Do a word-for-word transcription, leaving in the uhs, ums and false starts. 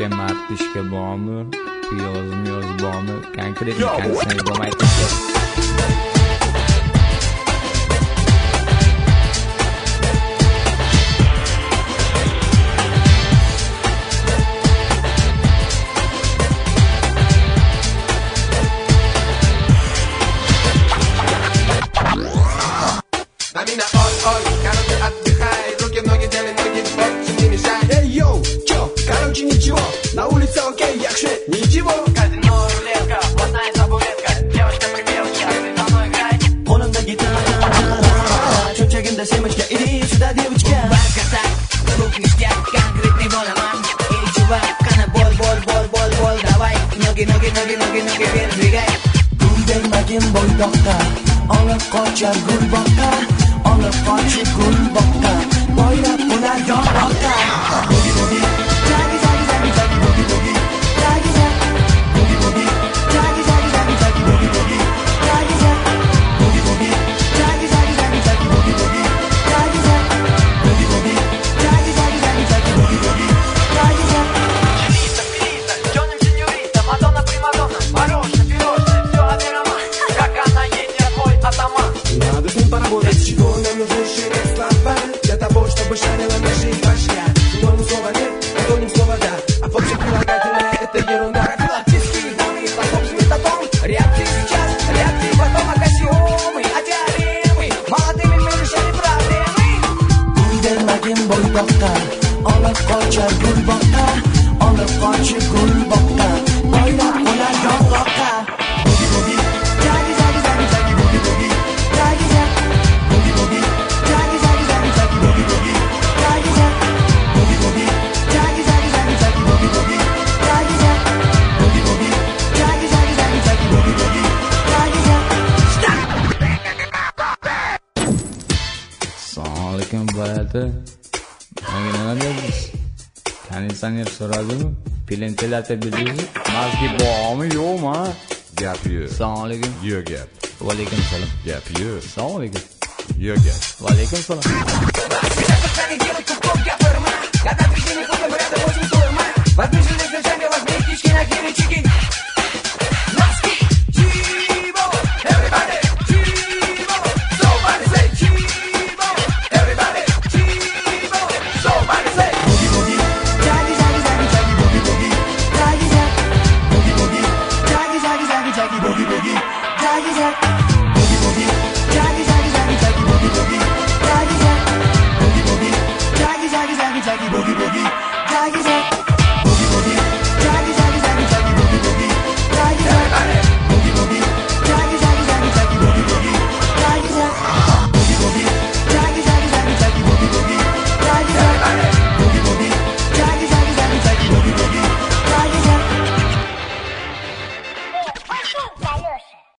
ishga mard ishga bormi, piyoz miyoz bormi, konkretni kondisioner bo'lmaydi. Амина, ой, ой, короче, отдыхай, руки, ноги, делай ноги, больше не мешай. Эй, йоу, чё, короче, ничего, на улице окей, якше, ничего. Казино, рулетка, плотная табуретка, девочка, прибелочка, ты со мной играй. Qo'limda gitara, cho'chagimda semechka, иди сюда, девочка. Баркаса, звук ништяк, конкретный bo'laman. Эй, чувак, qani bol, bol, bol, bol, bol, давай. Ноги, ноги, ноги, ноги, ноги, вверх двигай. Guldaymagin bo'ydoqqa, olib qochar gul boqqa, olib qochib gul boqqa, boylab ular yonboqqa. Bogi bogi, jagi jagi jagi jagi bogi bogi, jagi jagi bogi bogi, jagi jagi jagi jagi bogi bogi, jagi jagi bogi bogi, jagi jagi jagi jagi bogi bogi, jagi jagi bogi bogi, jagi jagi jagi jagi bogi bogi, jagi jagi. Филита, Филита, Джонни, сеньорита, Мадонна, примадонна, мороженое, пирожное, все один роман. Как она едет, я твой атаман. Надо с ним поработать. Для чего нам нужны шире слова? Для того, чтобы шарила наша башня. Синоним слова нет, антоним слова да. А фокси прилагательное — это ерунда. Филактические данные, способны методом. Реакции сейчас, реакции потом, аксиомы, а теоремы. Молодыми мы решали проблемы. Guldaymagin bo'ydoqqa, olib qochar gul boqqa, olib qochib gul boqqa, boylab ular yonboqqa. Bogi bogi, jagi jagi jagi jagi bogi bogi, jagi jagi bogi bogi, jagi jagi jagi jagi bogi bogi, jagi jagi bogi bogi, jagi jagi jagi jagi bogi bogi, jagi jagi bogi bogi, jagi jagi jagi jagi bogi bogi, jagi jagi. Assalomu alaykum bolati. Menga nima dedingiz? Konditsioner so'radimi? Plentelata bildingizmi? Mazgi bormi, yo'qmi? Gap yo'q. Assalomu alaykum. Yo'q gap. Va alaykum salom. Gap yo'q. Assalomu alaykum. Yo'q gap. Va alaykum salom. Когда ты не ходим рядом, очень сложно. Возьми железный джемпер, возьми кишки на киричики. Носки, чиво, everybody, чиво, somebody say чиво, everybody, чиво, somebody say. Bogi bogi, jagi jagi jagi jagi bogi bogi, jagi jagi bogi bogi, jagi jagi jagi jagi bogi bogi, jagi jagi.